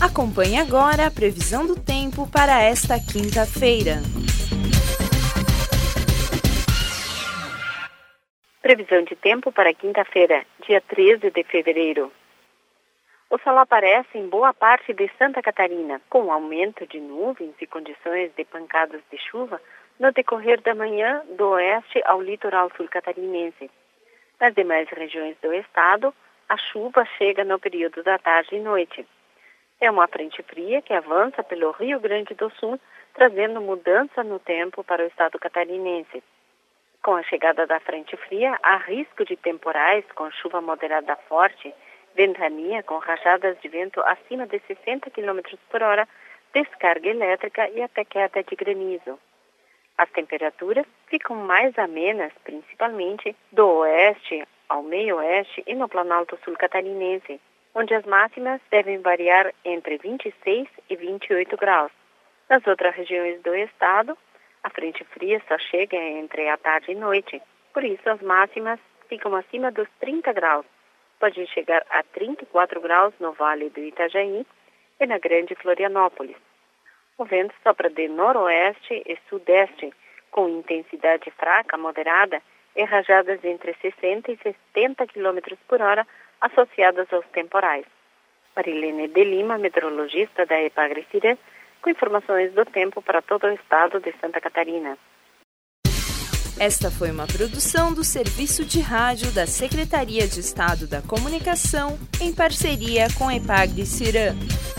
Acompanhe agora a previsão do tempo para esta quinta-feira. Previsão de tempo para quinta-feira, dia 13 de fevereiro. O sol aparece em boa parte de Santa Catarina, com aumento de nuvens e condições de pancadas de chuva no decorrer da manhã do oeste ao litoral sul catarinense. Nas demais regiões do estado, a chuva chega no período da tarde e noite. É uma frente fria que avança pelo Rio Grande do Sul, trazendo mudança no tempo para o estado catarinense. Com a chegada da frente fria, há risco de temporais com chuva moderada forte, ventania com rajadas de vento acima de 60 km por hora, descarga elétrica e até queda de granizo. As temperaturas ficam mais amenas, principalmente do oeste ao meio-oeste e no Planalto Sul catarinense, onde as máximas devem variar entre 26 e 28 graus. Nas outras regiões do estado, a frente fria só chega entre a tarde e noite, por isso as máximas ficam acima dos 30 graus. Pode chegar a 34 graus no Vale do Itajaí e na Grande Florianópolis. O vento sopra de noroeste e sudeste, com intensidade fraca, moderada, e rajadas entre 60 e 70 km por hora, associadas aos temporais. Marilene de Lima, meteorologista da Epagre-Cirã, com informações do tempo para todo o estado de Santa Catarina. Esta foi uma produção do Serviço de Rádio da Secretaria de Estado da Comunicação, em parceria com a Epagre-Cirã.